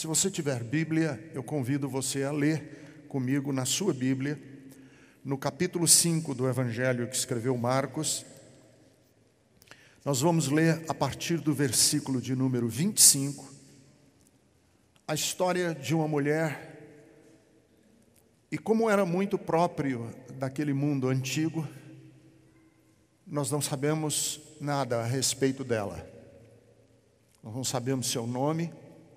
Se você tiver Bíblia, eu convido você a ler comigo na sua Bíblia, no capítulo 5 do Evangelho que escreveu Marcos. Nós vamos ler a partir do versículo de número 25, a história de uma mulher, e como era muito próprio daquele mundo antigo, nós não sabemos nada a respeito dela. Nós não sabemos seu nome,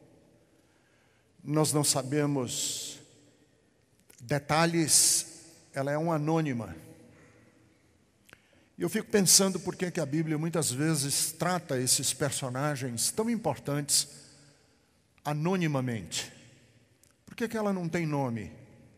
nós não sabemos detalhes, ela é uma anônima. E eu fico pensando por que a Bíblia muitas vezes trata esses personagens tão importantes anonimamente. Por que ela não tem nome?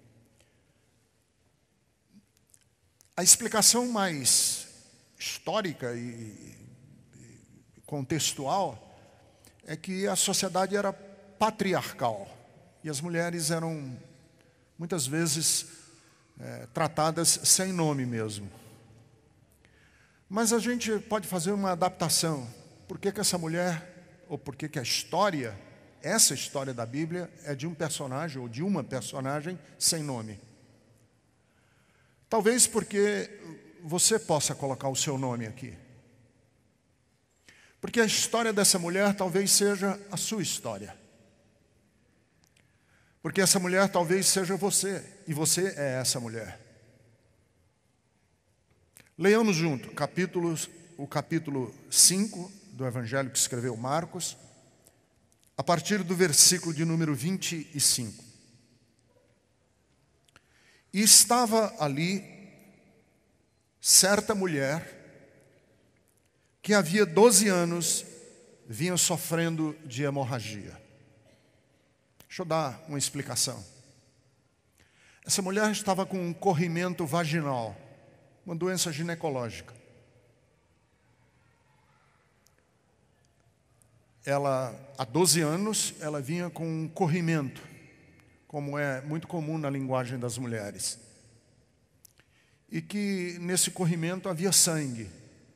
A explicação mais histórica e contextual é que a sociedade era patriarcal e as mulheres eram muitas vezes tratadas sem nome mesmo. Mas a gente pode fazer uma adaptação. Por que essa mulher, ou por que a história, essa história da Bíblia é de um personagem ou de uma personagem sem nome? Talvez porque você possa colocar o seu nome aqui. Porque a história dessa mulher talvez seja a sua história. Porque essa mulher talvez seja você, e você é essa mulher. Leiamos junto o capítulo 5 do Evangelho que escreveu Marcos, a partir do versículo de número 25. E estava ali certa mulher que havia 12 anos vinha sofrendo de hemorragia. Deixa eu dar uma explicação. Essa mulher estava com um corrimento vaginal, uma doença ginecológica. Ela, há 12 anos, ela vinha com um corrimento, como é muito comum na linguagem das mulheres. E que nesse corrimento havia sangue.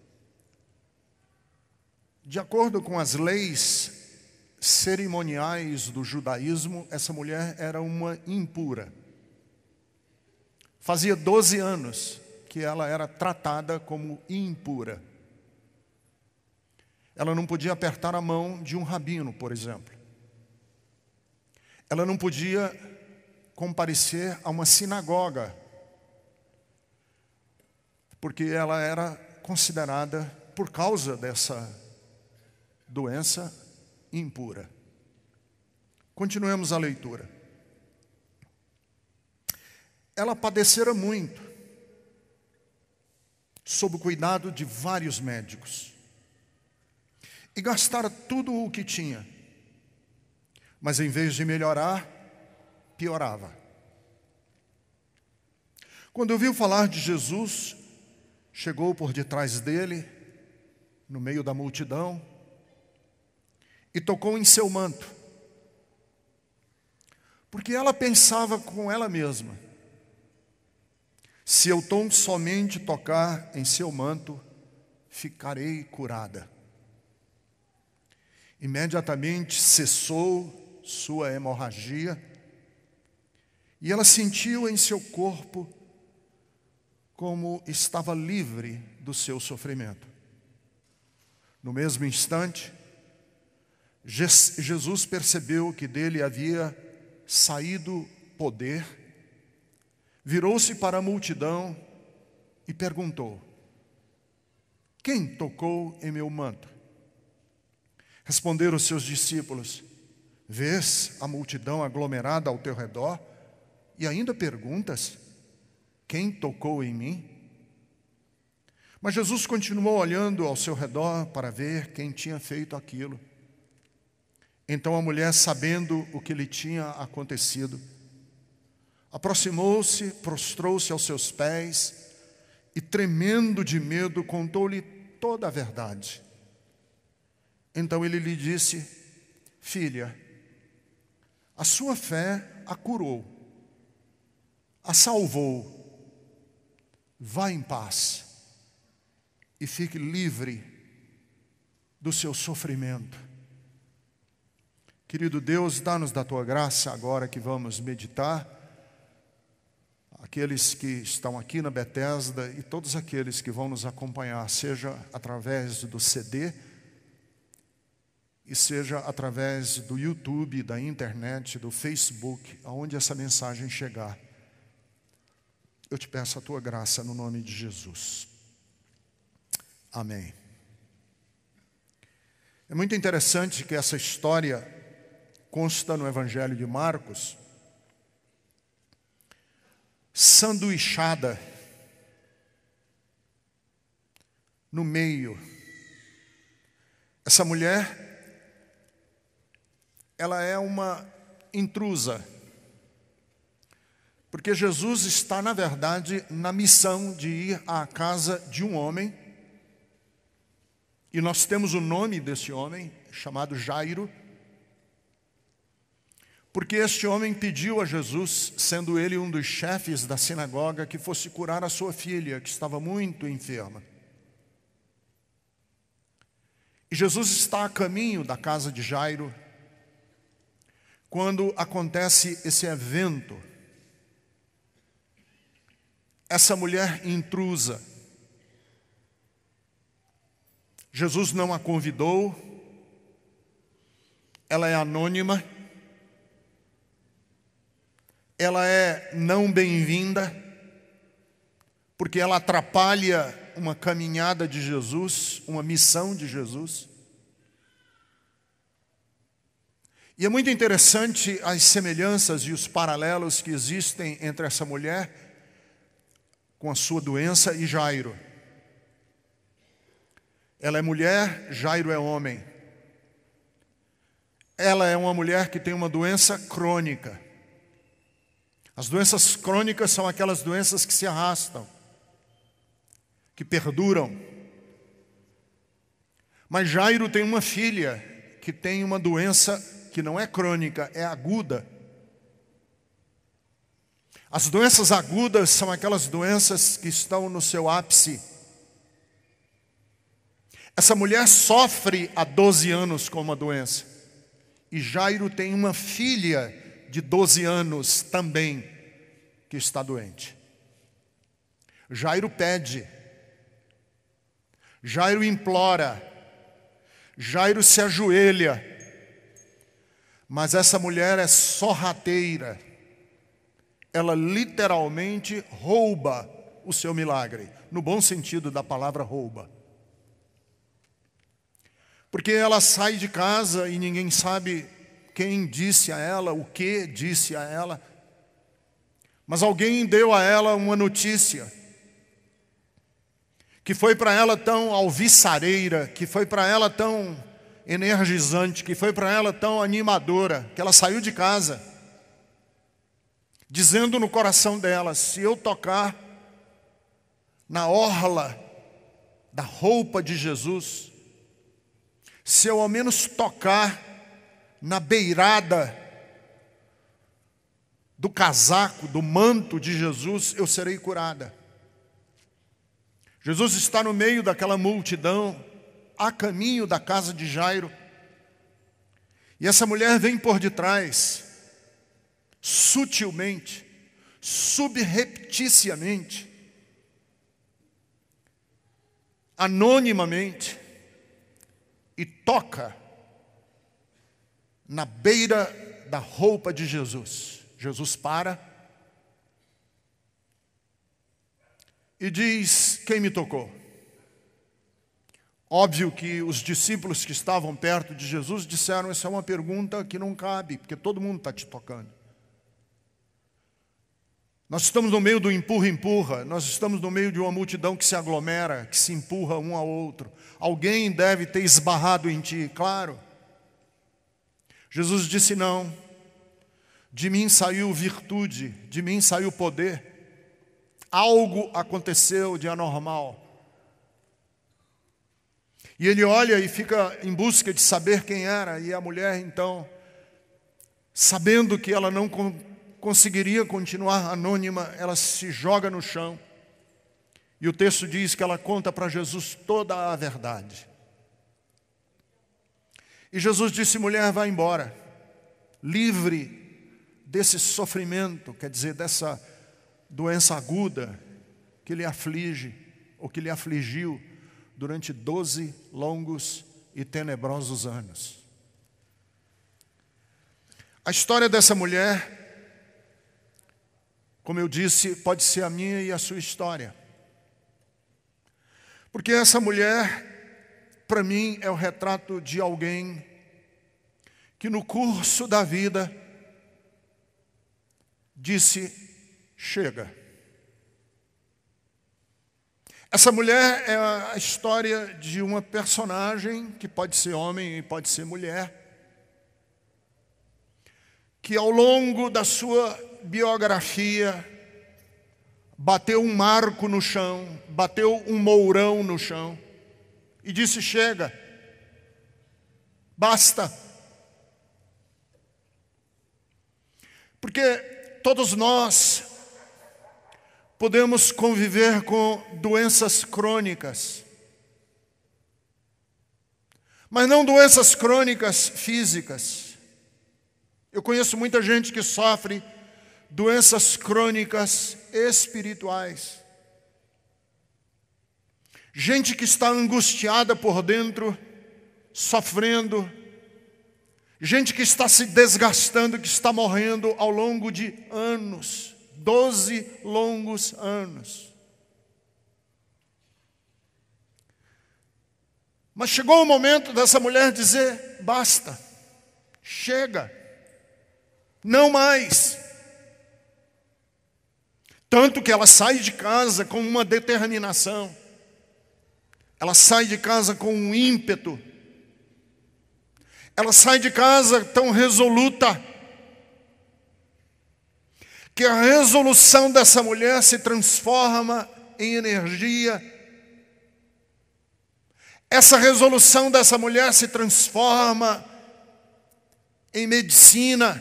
De acordo com as leis cerimoniais do judaísmo, essa mulher era uma impura. Fazia 12 anos que ela era tratada como impura. Ela não podia apertar a mão de um rabino, por exemplo. Ela não podia comparecer a uma sinagoga, porque ela era considerada, por causa dessa doença, impura. Continuemos a leitura. Ela padecera muito, sob o cuidado de vários médicos, e gastara tudo o que tinha, mas em vez de melhorar, piorava. Quando ouviu falar de Jesus, chegou por detrás dele, no meio da multidão, e tocou em seu manto, porque ela pensava com ela mesma: se eu tão somente tocar em seu manto, ficarei curada. Imediatamente cessou sua hemorragia, e ela sentiu em seu corpo como estava livre do seu sofrimento. No mesmo instante, Jesus percebeu que dele havia saído poder, virou-se para a multidão e perguntou: quem tocou em meu manto? Responderam os seus discípulos: vês a multidão aglomerada ao teu redor e ainda perguntas: quem tocou em mim? Mas Jesus continuou olhando ao seu redor para ver quem tinha feito aquilo. Então a mulher, sabendo o que lhe tinha acontecido, aproximou-se, prostrou-se aos seus pés e, tremendo de medo, contou-lhe toda a verdade. Então ele lhe disse: filha, a sua fé a curou, a salvou. Vá em paz e fique livre do seu sofrimento. Querido Deus, dá-nos da Tua graça agora que vamos meditar. Aqueles que estão aqui na Bethesda e todos aqueles que vão nos acompanhar, seja através do CD e seja através do YouTube, da internet, do Facebook, aonde essa mensagem chegar. Eu te peço a Tua graça no nome de Jesus. Amém. É muito interessante que essa história consta no Evangelho de Marcos, sanduichada no meio. Essa mulher, ela é uma intrusa, porque Jesus está, na verdade, na missão de ir à casa de um homem, e nós temos o nome desse homem, chamado Jairo, porque este homem pediu a Jesus, sendo ele um dos chefes da sinagoga, que fosse curar a sua filha, que estava muito enferma. E Jesus está a caminho da casa de Jairo, quando acontece esse evento. Essa mulher intrusa, Jesus não a convidou, ela é anônima, ela é não bem-vinda, porque ela atrapalha uma caminhada de Jesus, uma missão de Jesus. E é muito interessante as semelhanças e os paralelos que existem entre essa mulher com a sua doença e Jairo. Ela é mulher, Jairo é homem. Ela é uma mulher que tem uma doença crônica. As doenças crônicas são aquelas doenças que se arrastam, que perduram. Mas Jairo tem uma filha que tem uma doença que não é crônica, é aguda. As doenças agudas são aquelas doenças que estão no seu ápice. Essa mulher sofre há 12 anos com uma doença. E Jairo tem uma filha de 12 anos também, que está doente. Jairo pede, Jairo implora, Jairo se ajoelha, mas essa mulher é sorrateira, ela literalmente rouba o seu milagre, no bom sentido da palavra rouba. Porque ela sai de casa e ninguém sabe quem disse a ela, o que disse a ela. Mas alguém deu a ela uma notícia, que foi para ela tão alvissareira, que foi para ela tão energizante, que foi para ela tão animadora, que ela saiu de casa, dizendo no coração dela: se eu tocar na orla da roupa de Jesus, se eu ao menos tocar na beirada do casaco, do manto de Jesus, eu serei curada. Jesus está no meio daquela multidão, a caminho da casa de Jairo, e essa mulher vem por detrás, sutilmente, subrepticiamente, anonimamente, e toca na beira da roupa de Jesus. Jesus para e diz: quem me tocou? Óbvio que os discípulos que estavam perto de Jesus disseram: essa é uma pergunta que não cabe, porque todo mundo está te tocando. Nós estamos no meio do empurra-empurra, nós estamos no meio de uma multidão que se aglomera, que se empurra um ao outro. Alguém deve ter esbarrado em ti, claro. Jesus disse: não, de mim saiu virtude, de mim saiu poder. Algo aconteceu de anormal. E ele olha e fica em busca de saber quem era, e a mulher então, sabendo que ela não conseguiria continuar anônima, ela se joga no chão. E o texto diz que ela conta para Jesus toda a verdade. E Jesus disse: mulher, vá embora. livre desse sofrimento, quer dizer, dessa doença aguda que lhe aflige, ou que lhe afligiu durante 12 longos e tenebrosos anos. A história dessa mulher, como eu disse, pode ser a minha e a sua história. Porque essa mulher, para mim, é o retrato de alguém que no curso da vida disse: chega. Essa mulher é a história de uma personagem, que pode ser homem e pode ser mulher, que ao longo da sua biografia bateu um marco no chão, bateu um mourão no chão e disse: chega, basta. Porque todos nós podemos conviver com doenças crônicas, mas não doenças crônicas físicas. Eu conheço muita gente que sofre doenças crônicas espirituais. Gente que está angustiada por dentro, sofrendo. Gente que está se desgastando, que está morrendo ao longo de anos, 12 longos anos. Mas chegou o momento dessa mulher dizer: basta, chega, não mais. Tanto que ela sai de casa com uma determinação, ela sai de casa com um ímpeto, ela sai de casa tão resoluta, que a resolução dessa mulher se transforma em energia. Essa resolução dessa mulher se transforma em medicina.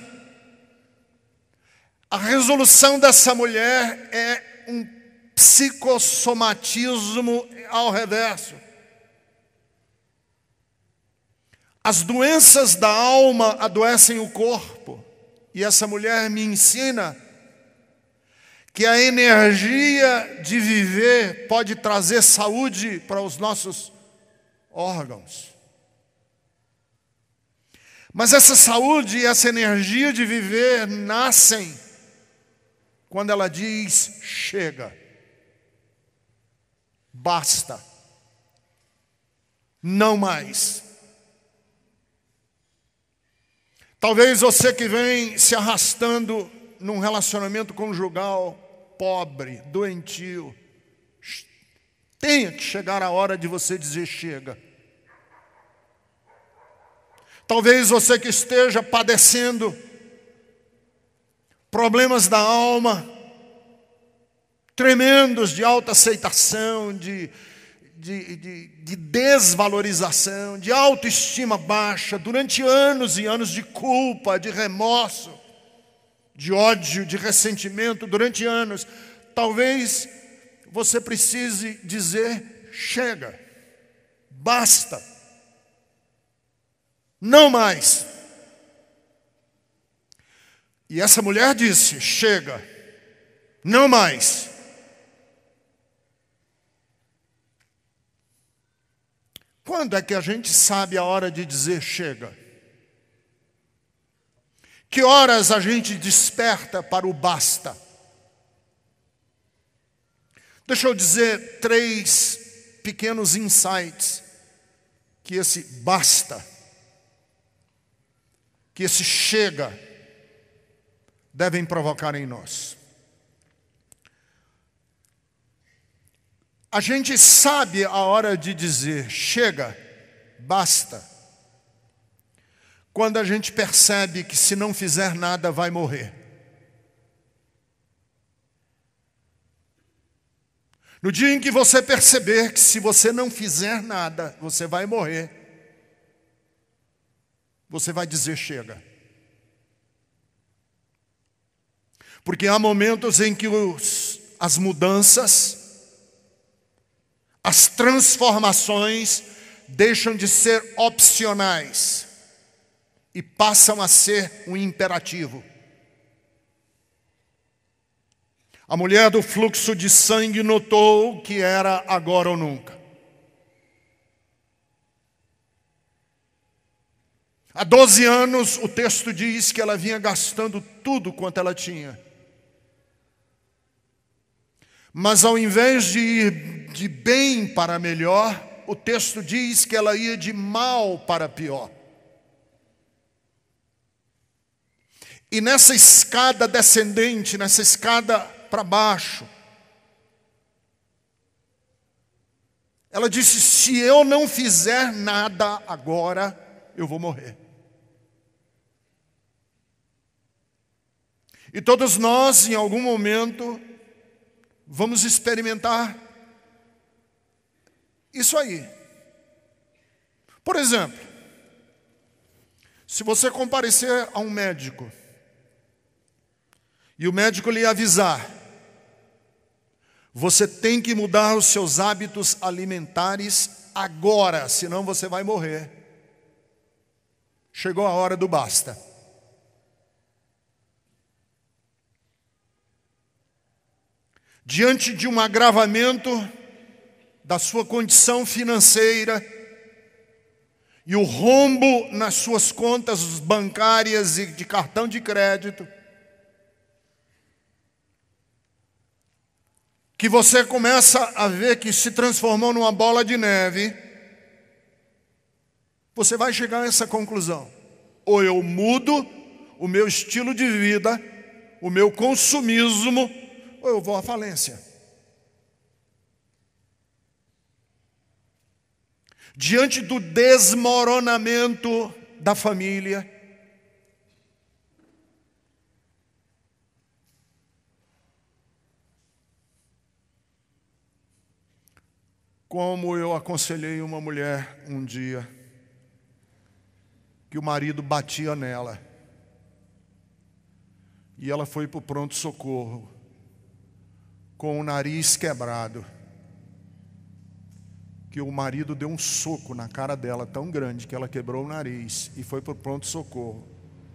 A resolução dessa mulher é um psicossomatismo ao reverso. As doenças da alma adoecem o corpo. E essa mulher me ensina que a energia de viver pode trazer saúde para os nossos órgãos. Mas essa saúde e essa energia de viver nascem quando ela diz: chega, basta, não mais. Talvez você que vem se arrastando num relacionamento conjugal pobre, doentio, tenha que chegar a hora de você dizer: chega. Talvez você que esteja padecendo problemas da alma tremendos de autoaceitação, de desvalorização, de autoestima baixa, durante anos e anos de culpa, de remorso, de ódio, de ressentimento, durante anos. Talvez você precise dizer: chega, basta, não mais. E essa mulher disse: chega, não mais. Quando é que a gente sabe a hora de dizer chega? Que horas a gente desperta para o basta? Deixa eu dizer 3 pequenos insights que esse basta, que esse chega devem provocar em nós. A gente sabe a hora de dizer chega, basta, quando a gente percebe que se não fizer nada vai morrer. No dia em que você perceber que se você não fizer nada, você vai morrer, você vai dizer chega. Porque há momentos em que as mudanças, as transformações deixam de ser opcionais e passam a ser um imperativo. A mulher do fluxo de sangue notou que era agora ou nunca. Há 12 anos, o texto diz que ela vinha gastando tudo quanto ela tinha. Mas ao invés de ir de bem para melhor, o texto diz que ela ia de mal para pior. E nessa escada descendente, nessa escada para baixo, ela disse: se eu não fizer nada agora, eu vou morrer. E todos nós, em algum momento, vamos experimentar isso aí. Por exemplo, se você comparecer a um médico e o médico lhe avisar: você tem que mudar os seus hábitos alimentares agora, senão você vai morrer. Chegou a hora do basta. Diante de um agravamento da sua condição financeira e o rombo nas suas contas bancárias e de cartão de crédito, que você começa a ver que se transformou numa bola de neve, você vai chegar a essa conclusão: ou eu mudo o meu estilo de vida, o meu consumismo, ou eu vou à falência. Diante do desmoronamento da família, como eu aconselhei uma mulher um dia, que o marido batia nela, e ela foi para o pronto-socorro, com o nariz quebrado, que o marido deu um soco na cara dela tão grande que ela quebrou o nariz e foi para o pronto-socorro.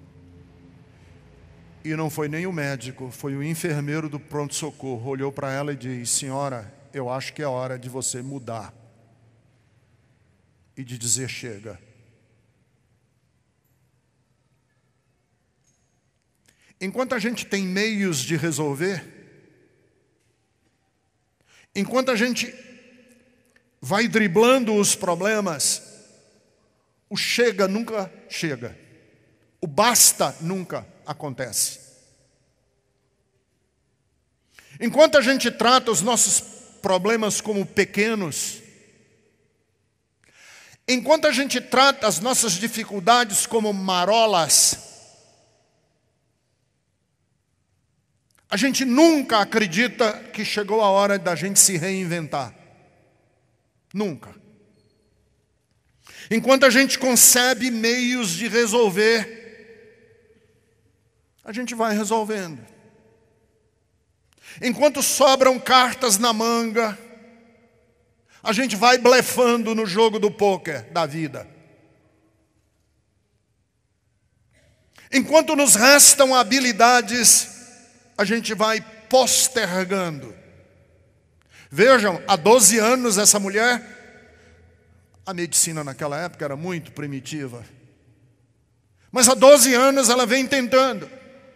E não foi nem o médico, foi o enfermeiro do pronto-socorro, olhou para ela e disse: senhora, eu acho que é hora de você mudar e de dizer chega. Enquanto a gente tem meios de resolver, enquanto a gente vai driblando os problemas, o chega nunca chega, o basta nunca acontece. Enquanto a gente trata os nossos problemas como pequenos, enquanto a gente trata as nossas dificuldades como marolas, a gente nunca acredita que chegou a hora da gente se reinventar. Nunca. Enquanto a gente concebe meios de resolver, a gente vai resolvendo. Enquanto sobram cartas na manga, a gente vai blefando no jogo do pôquer da vida. Enquanto nos restam habilidades, a gente vai postergando. Vejam, há 12 anos essa mulher, a medicina naquela época era muito primitiva, mas há 12 anos ela vem tentando.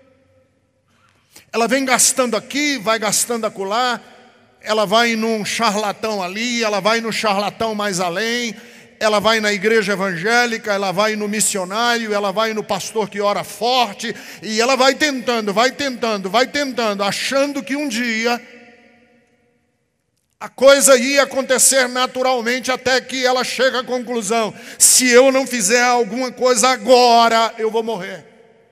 Ela vem gastando aqui, vai gastando acolá, ela vai num charlatão ali, ela vai no charlatão mais além, ela vai na igreja evangélica, ela vai no missionário, ela vai no pastor que ora forte, e ela vai tentando, achando que um dia a coisa ia acontecer naturalmente, até que ela chega à conclusão: se eu não fizer alguma coisa agora, eu vou morrer.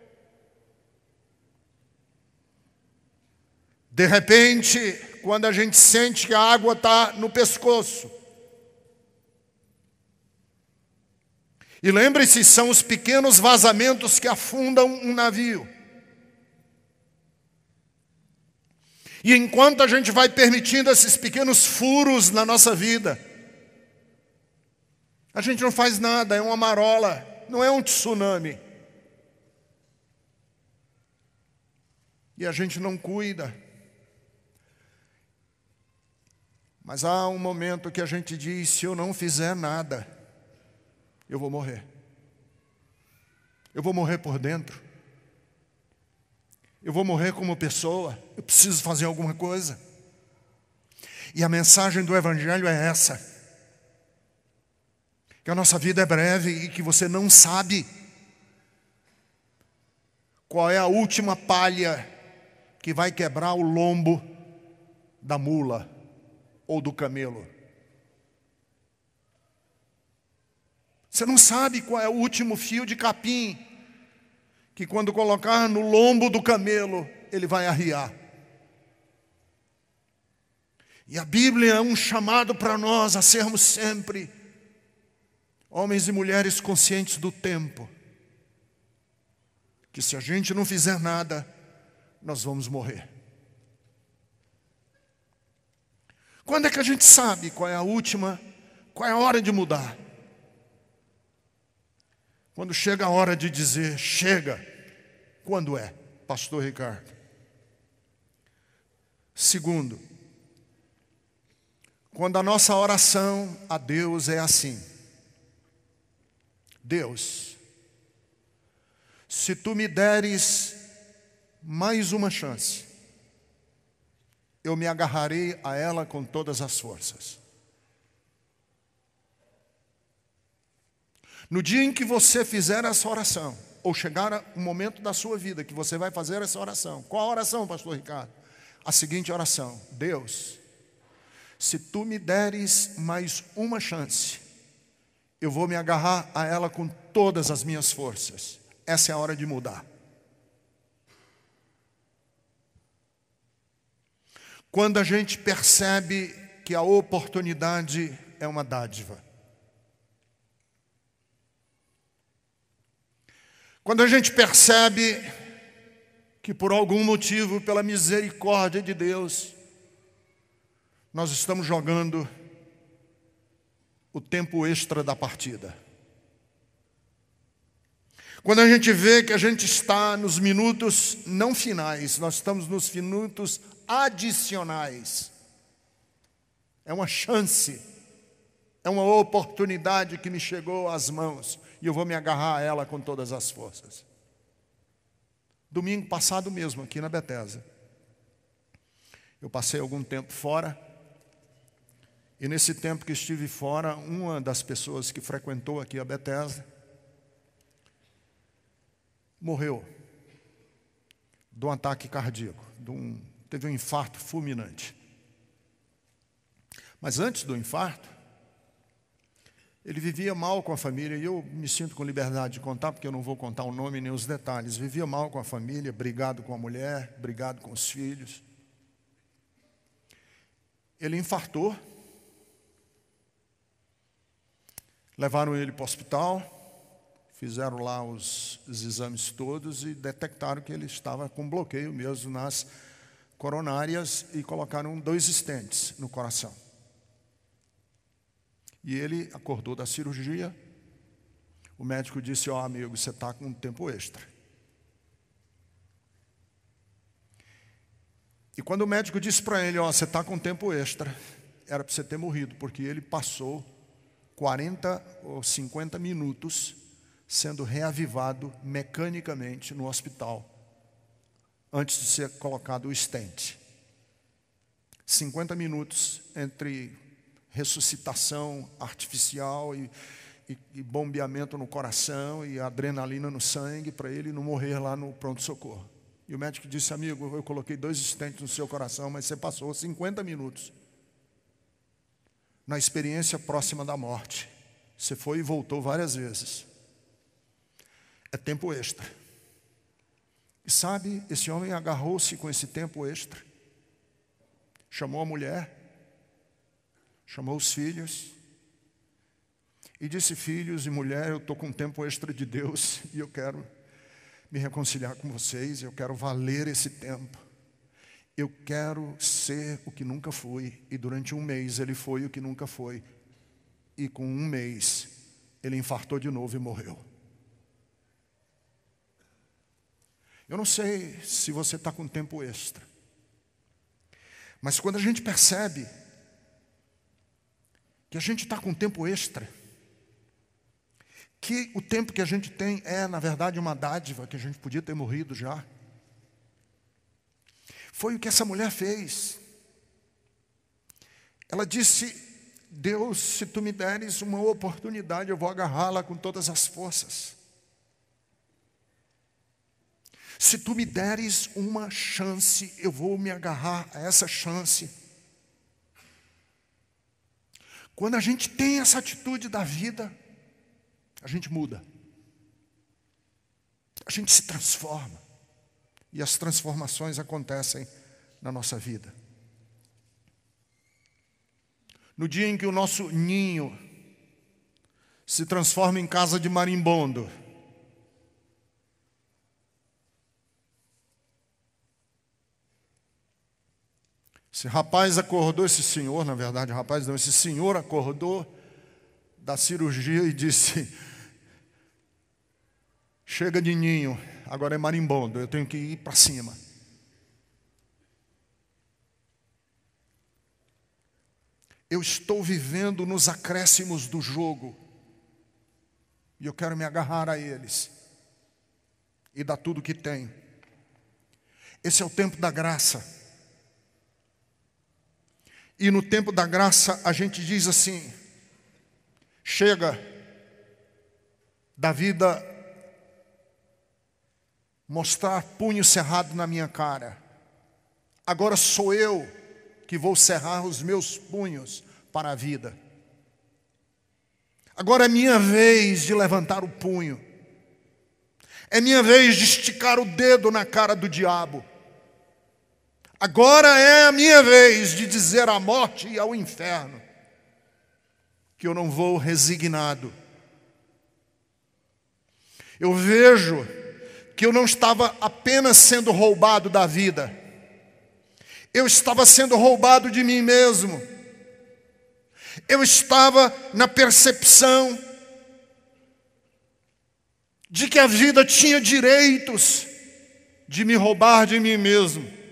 De repente, quando a gente sente que a água está no pescoço, e lembre-se, são os pequenos vazamentos que afundam um navio. E enquanto a gente vai permitindo esses pequenos furos na nossa vida, a gente não faz nada, é uma marola, não é um tsunami. e a gente não cuida. Mas há um momento que a gente diz: se eu não fizer nada, eu vou morrer. Eu vou morrer por dentro. Eu vou morrer como pessoa. Eu preciso fazer alguma coisa. E a mensagem do Evangelho é essa: que a nossa vida é breve e que você não sabe qual é a última palha que vai quebrar o lombo da mula ou do camelo. Você não sabe qual é o último fio de capim que, quando colocar no lombo do camelo, ele vai arriar. E a Bíblia é um chamado para nós a sermos sempre homens e mulheres conscientes do tempo. Que se a gente não fizer nada, nós vamos morrer. Quando é que a gente sabe qual é a última, qual é a hora de mudar? Quando chega a hora de dizer: chega. Quando é, pastor Ricardo? Segundo, quando a nossa oração a Deus é assim: Deus, se tu me deres mais uma chance, eu me agarrarei a ela com todas as forças. No dia em que você fizer essa oração, ou chegar um momento da sua vida que você vai fazer essa oração. Qual a oração, pastor Ricardo? A seguinte oração: Deus, se tu me deres mais uma chance, eu vou me agarrar a ela com todas as minhas forças. Essa é a hora de mudar. Quando a gente percebe que a oportunidade é uma dádiva. Quando a gente percebe que, por algum motivo, pela misericórdia de Deus, nós estamos jogando o tempo extra da partida. Quando a gente vê que a gente está nos minutos não finais, nós estamos nos minutos adicionais. É uma chance, é uma oportunidade que me chegou às mãos e eu vou me agarrar a ela com todas as forças. Domingo passado mesmo, aqui na Bethesda, eu passei algum tempo fora. E nesse tempo que estive fora, uma das pessoas que frequentou aqui a Bethesda morreu de um ataque cardíaco, teve um infarto fulminante. Mas antes do infarto, ele vivia mal com a família, e eu me sinto com liberdade de contar, porque eu não vou contar o nome nem os detalhes. Vivia mal com a família, brigado com a mulher, brigado com os filhos. Ele infartou. Levaram ele para o hospital, fizeram lá os exames todos e detectaram que ele estava com bloqueio mesmo nas coronárias e colocaram 2 stents no coração. E ele acordou da cirurgia. O médico disse: ó, amigo, você está com um tempo extra. E quando o médico disse para ele: ó, você está com um tempo extra, era para você ter morrido, porque ele passou 40 ou 50 minutos sendo reavivado mecanicamente no hospital, antes de ser colocado o stent. 50 minutos entre ressuscitação artificial e bombeamento no coração e adrenalina no sangue, para ele não morrer lá no pronto-socorro. E o médico disse: amigo, eu coloquei 2 stents no seu coração, mas você passou 50 minutos na experiência próxima da morte. Você foi e voltou várias vezes. É tempo extra. E sabe, esse homem agarrou-se com esse tempo extra. Chamou a mulher, chamou os filhos e disse: filhos e mulher, eu estou com um tempo extra de Deus e eu quero me reconciliar com vocês, eu quero valer esse tempo. Eu quero ser o que nunca fui. E durante 1 mês ele foi o que nunca foi. E com 1 mês ele infartou de novo e morreu. Eu não sei se você está com tempo extra, mas quando a gente percebe que a gente está com tempo extra, que o tempo que a gente tem é, na verdade, uma dádiva, que a gente podia ter morrido já. Foi o que essa mulher fez. Ela disse: Deus, se tu me deres uma oportunidade, eu vou agarrá-la com todas as forças. Se tu me deres uma chance, eu vou me agarrar a essa chance. Quando a gente tem essa atitude da vida, a gente muda. A gente se transforma. E as transformações acontecem na nossa vida. No dia em que o nosso ninho se transforma em casa de marimbondo, esse rapaz acordou, esse senhor, na verdade, rapaz não, esse senhor acordou da cirurgia e disse: chega de ninho, agora é marimbondo, eu tenho que ir para cima. Eu estou vivendo nos acréscimos do jogo e eu quero me agarrar a eles e dar tudo o que tenho. Esse é o tempo da graça. E no tempo da graça a gente diz assim: chega da vida mostrar punho cerrado na minha cara. Agora sou eu que vou cerrar os meus punhos para a vida. Agora é minha vez de levantar o punho. É minha vez de esticar o dedo na cara do diabo. Agora é a minha vez de dizer à morte e ao inferno que eu não vou resignado. Eu vejo que eu não estava apenas sendo roubado da vida, eu estava sendo roubado de mim mesmo. Eu estava na percepção de que a vida tinha direitos de me roubar de mim mesmo.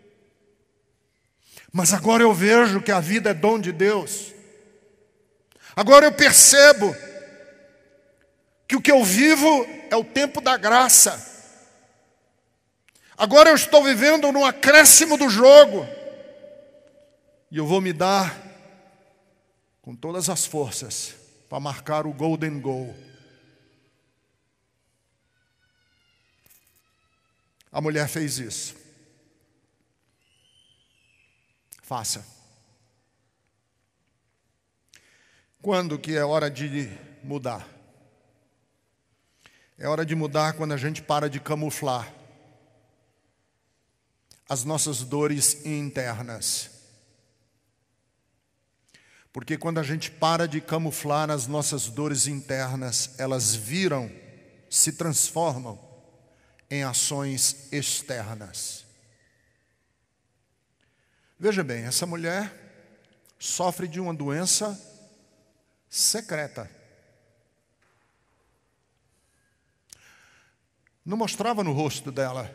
Mas agora eu vejo que a vida é dom de Deus. Agora eu percebo que o que eu vivo é o tempo da graça. Agora eu estou vivendo no acréscimo do jogo. E eu vou me dar com todas as forças para marcar o golden goal. A mulher fez isso. Faça. Quando que é hora de mudar? É hora de mudar quando a gente para de camuflar as nossas dores internas. Porque quando a gente para de camuflar as nossas dores internas, elas viram, se transformam em ações externas. Veja bem, essa mulher sofre de uma doença secreta. Não mostrava no rosto dela.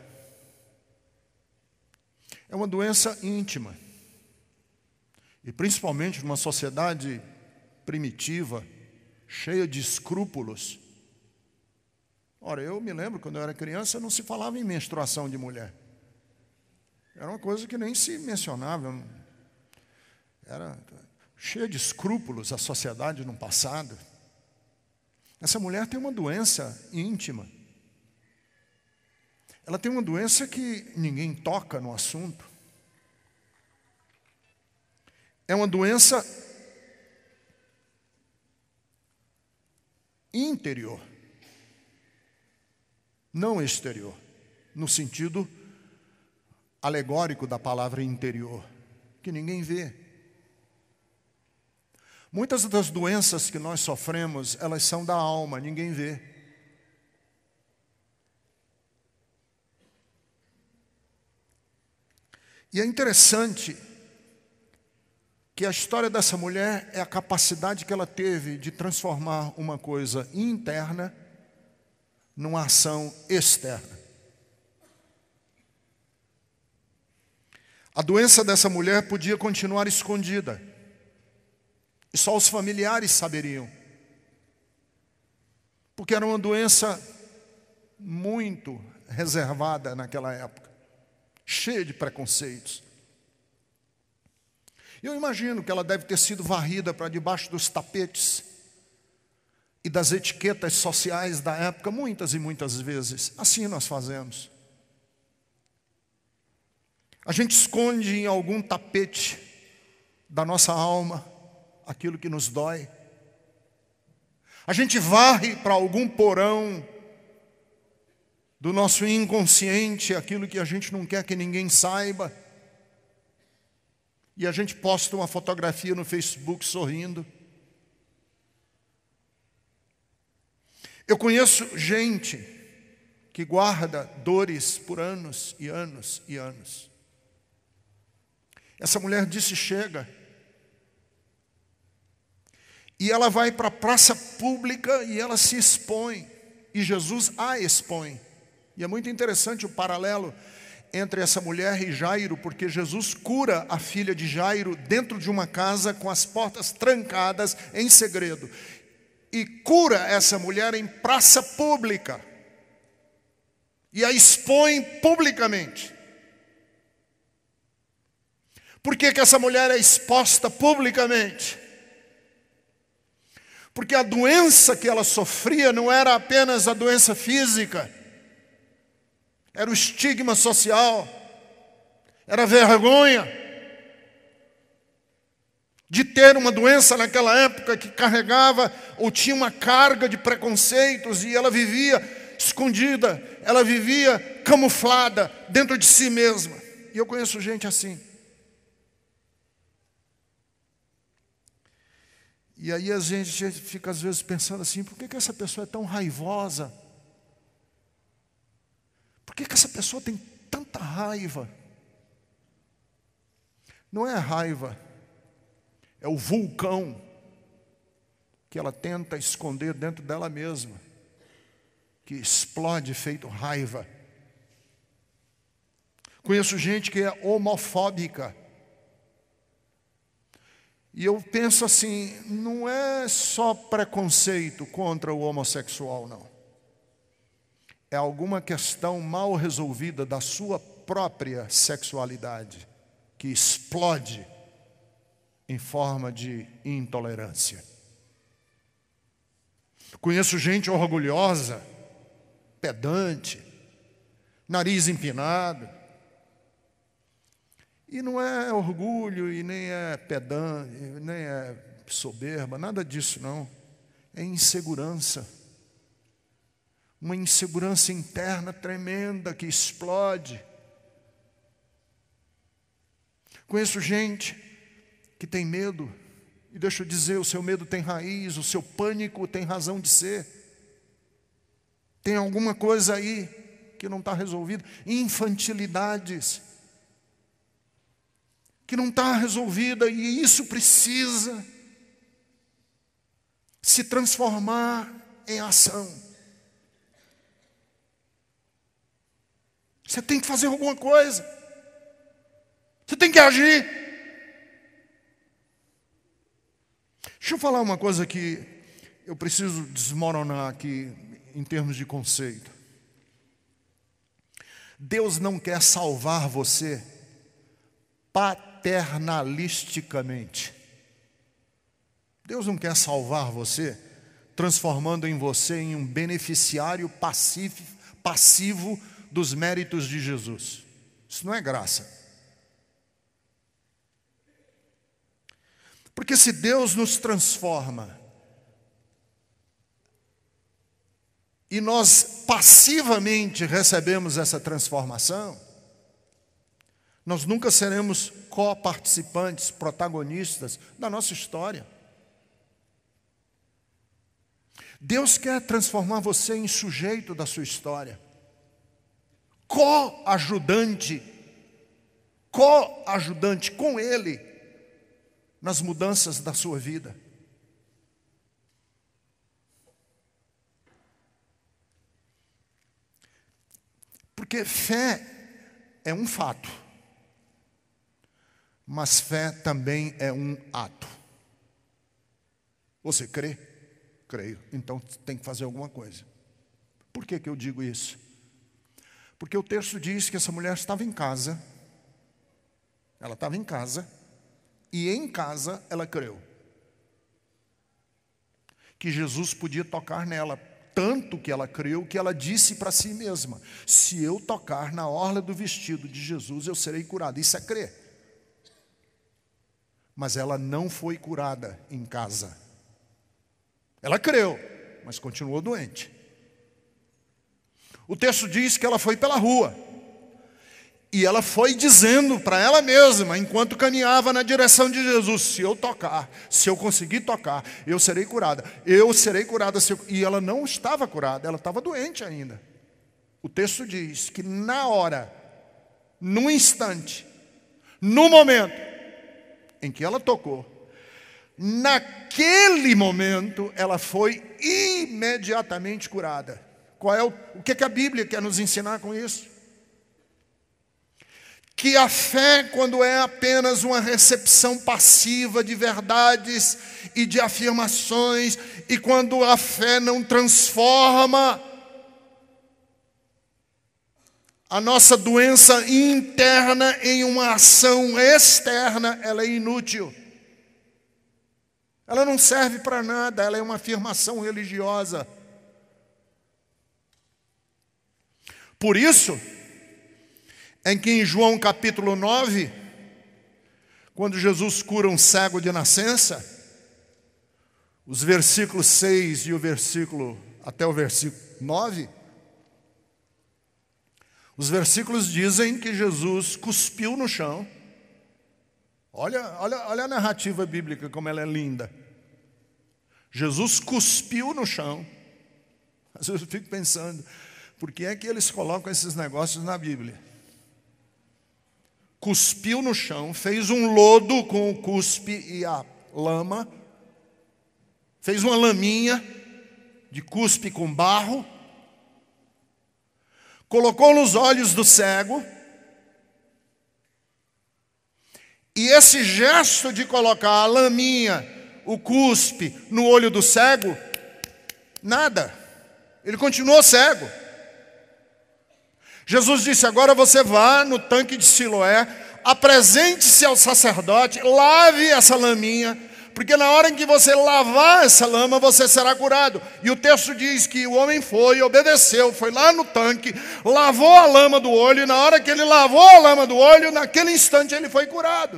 É uma doença íntima. E principalmente numa sociedade primitiva, cheia de escrúpulos. Ora, eu me lembro, quando eu era criança, não se falava em menstruação de mulher. Era uma coisa que nem se mencionava. Era cheia de escrúpulos a sociedade no passado. Essa mulher tem uma doença íntima. Ela tem uma doença que ninguém toca no assunto. É uma doença interior, não exterior, no sentido alegórico da palavra interior, que ninguém vê. Muitas das doenças que nós sofremos, elas são da alma, ninguém vê. E é interessante que a história dessa mulher é a capacidade que ela teve de transformar uma coisa interna numa ação externa. A doença dessa mulher podia continuar escondida. E só os familiares saberiam. Porque era uma doença muito reservada naquela época, cheia de preconceitos. Eu imagino que ela deve ter sido varrida para debaixo dos tapetes e das etiquetas sociais da época, muitas e muitas vezes. Assim nós fazemos. A gente esconde em algum tapete da nossa alma aquilo que nos dói. A gente varre para algum porão do nosso inconsciente aquilo que a gente não quer que ninguém saiba. E a gente posta uma fotografia no Facebook sorrindo. Eu conheço gente que guarda dores por anos e anos e anos. Essa mulher disse: chega. E ela vai para a praça pública e ela se expõe. E Jesus a expõe. E é muito interessante o paralelo entre essa mulher e Jairo, porque Jesus cura a filha de Jairo dentro de uma casa com as portas trancadas em segredo. E cura essa mulher em praça pública. E a expõe publicamente. Por que essa mulher é exposta publicamente? Porque a doença que ela sofria não era apenas a doença física, era o estigma social, era a vergonha de ter uma doença naquela época que carregava ou tinha uma carga de preconceitos, e ela vivia escondida, ela vivia camuflada dentro de si mesma. E eu conheço gente assim. E aí a gente fica às vezes pensando assim: por que essa pessoa é tão raivosa? Por que essa pessoa tem tanta raiva? Não é a raiva, é o vulcão que ela tenta esconder dentro dela mesma, que explode feito raiva. Conheço gente que é homofóbica. E eu penso assim, não é só preconceito contra o homossexual, não. É alguma questão mal resolvida da sua própria sexualidade que explode em forma de intolerância. Conheço gente orgulhosa, pedante, nariz empinado. E não é orgulho, e nem é pedante, nem é soberba, nada disso não. É insegurança. Uma insegurança interna tremenda que explode. Conheço gente que tem medo, e deixa eu dizer, o seu medo tem raiz, o seu pânico tem razão de ser. Tem alguma coisa aí que não está resolvida. Infantilidades que não está resolvida, e isso precisa se transformar em ação. Você tem que fazer alguma coisa. Você tem que agir. Deixa eu falar uma coisa que eu preciso desmoronar aqui em termos de conceito. Deus não quer salvar você paternalisticamente. Deus não quer salvar você transformando em você em um beneficiário passivo dos méritos de Jesus. Isso não é graça. Porque se Deus nos transforma e nós passivamente recebemos essa transformação, nós nunca seremos coparticipantes, protagonistas da nossa história. Deus quer transformar você em sujeito da sua história, coajudante com Ele nas mudanças da sua vida. Porque fé é um fato. Mas fé também é um ato. Você crê? Creio. Então tem que fazer alguma coisa. Por que eu digo isso? Porque o texto diz que essa mulher estava em casa. Ela estava em casa. E em casa ela creu que Jesus podia tocar nela. Tanto que ela creu que ela disse para si mesma: se eu tocar na orla do vestido de Jesus, eu serei curada. Isso é crer. Mas ela não foi curada em casa. Ela creu, mas continuou doente. O texto diz que ela foi pela rua. E ela foi dizendo para ela mesma, enquanto caminhava na direção de Jesus: se eu tocar, se eu conseguir tocar, eu serei curada. Eu serei curada. E ela não estava curada, ela estava doente ainda. O texto diz que na hora, no instante, no momento em que ela tocou, naquele momento ela foi imediatamente curada. O que a Bíblia quer nos ensinar com isso? Que a fé, quando é apenas uma recepção passiva de verdades e de afirmações, e quando a fé não transforma a nossa doença interna em uma ação externa, ela é inútil. Ela não serve para nada, ela é uma afirmação religiosa. Por isso, em que em João capítulo 9, quando Jesus cura um cego de nascença, os versículos 6 e até o versículo 9, os versículos dizem que Jesus cuspiu no chão. Olha a narrativa bíblica, como ela é linda. Jesus cuspiu no chão. Às vezes eu fico pensando, por que é que eles colocam esses negócios na Bíblia? Cuspiu no chão, fez um lodo com o cuspe e a lama, fez uma laminha de cuspe com barro, colocou nos olhos do cego, e esse gesto de colocar a laminha, o cuspe no olho do cego, nada, ele continuou cego. Jesus disse: agora você vá no tanque de Siloé, apresente-se ao sacerdote, lave essa laminha, porque na hora em que você lavar essa lama, você será curado. E o texto diz que o homem foi, obedeceu, foi lá no tanque, lavou a lama do olho, e na hora que ele lavou a lama do olho, naquele instante ele foi curado.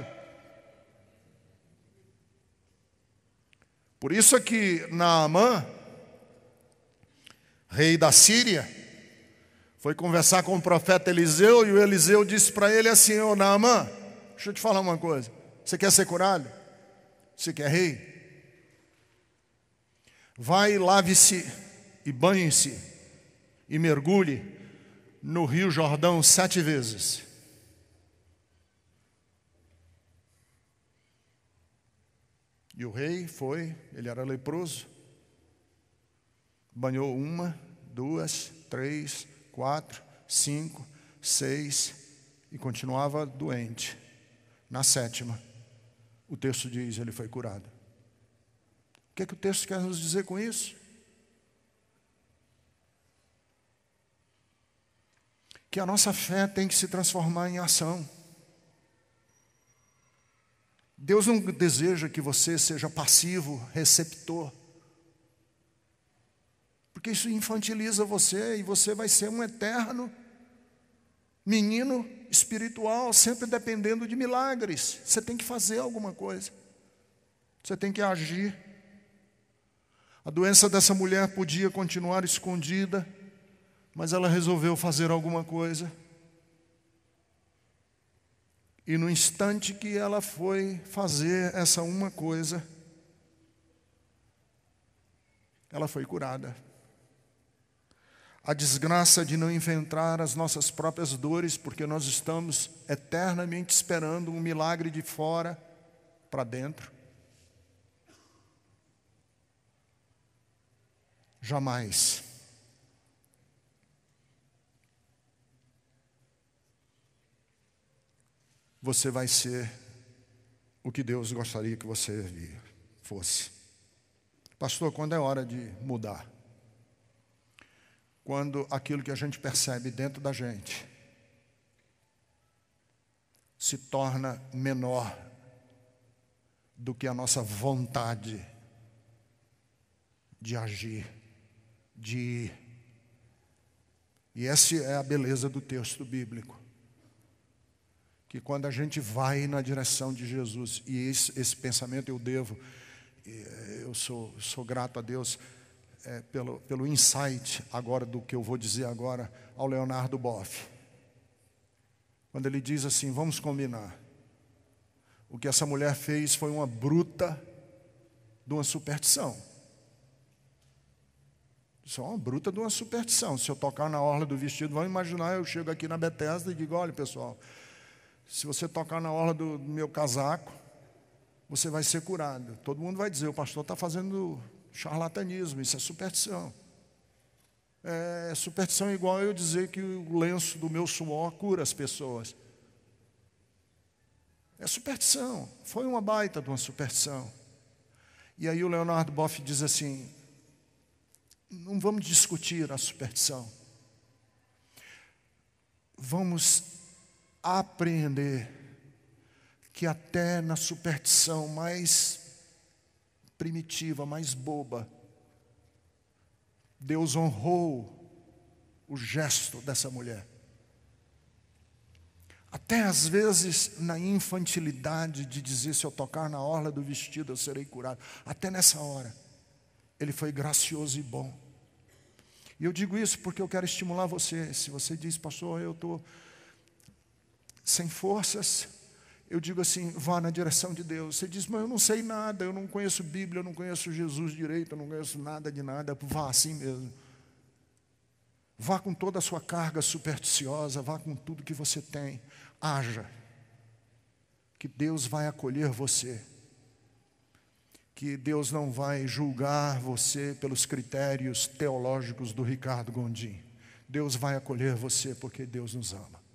Por isso é que Naamã, rei da Síria, foi conversar com o profeta Eliseu, e o Eliseu disse para ele assim: ô Naamã, deixa eu te falar uma coisa, você quer ser curado? Você quer rei? Vai, lave-se e banhe-se e mergulhe no rio Jordão 7 vezes. E o rei foi, ele era leproso, banhou 1, 2, 3, 4, 5, 6 e continuava doente. Na 7ª, o texto diz, ele foi curado. O que é que o texto quer nos dizer com isso? Que a nossa fé tem que se transformar em ação. Deus não deseja que você seja passivo, receptor. Porque isso infantiliza você e você vai ser um eterno menino espiritual, sempre dependendo de milagres. Você tem que fazer alguma coisa. Você tem que agir. A doença dessa mulher podia continuar escondida, mas ela resolveu fazer alguma coisa. E no instante que ela foi fazer essa uma coisa, ela foi curada. A desgraça de não enfrentar as nossas próprias dores, porque nós estamos eternamente esperando um milagre de fora para dentro. Jamais. Você vai ser o que Deus gostaria que você fosse. Pastor, quando é hora de mudar? Quando aquilo que a gente percebe dentro da gente se torna menor do que a nossa vontade de agir, de ir. E essa é a beleza do texto bíblico. Que quando a gente vai na direção de Jesus, e esse pensamento eu sou grato a Deus pelo insight agora do que eu vou dizer agora ao Leonardo Boff. Quando ele diz assim, vamos combinar. O que essa mulher fez foi uma bruta de uma superstição. Isso é uma bruta de uma superstição. Se eu tocar na orla do vestido, vão imaginar, eu chego aqui na Bethesda e digo, olha pessoal, se você tocar na orla do meu casaco, você vai ser curado. Todo mundo vai dizer, o pastor está fazendo charlatanismo, isso é superstição. É superstição igual eu dizer que o lenço do meu suor cura as pessoas. É superstição, foi uma baita de uma superstição. E aí o Leonardo Boff diz assim, não vamos discutir a superstição. Vamos apreender que até na superstição mais primitiva, mais boba, Deus honrou o gesto dessa mulher. Até às vezes na infantilidade de dizer, se eu tocar na orla do vestido eu serei curado. Até nessa hora, Ele foi gracioso e bom. E eu digo isso porque eu quero estimular você. Se você diz, pastor, eu estou sem forças, eu digo assim, vá na direção de Deus. Você diz, mas eu não sei nada, eu não conheço Bíblia, eu não conheço Jesus direito, eu não conheço nada de nada. Vá assim mesmo. Vá com toda a sua carga supersticiosa, vá com tudo que você tem. Haja, que Deus vai acolher você. Que Deus não vai julgar você pelos critérios teológicos do Ricardo Gondim. Deus vai acolher você porque Deus nos ama.